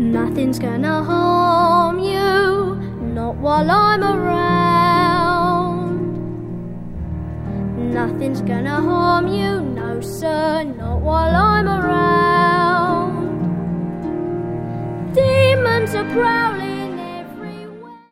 Nothing's gonna harm you, not while I'm around. Nothing's gonna harm you, no sir, not while I'm around. Demons are proud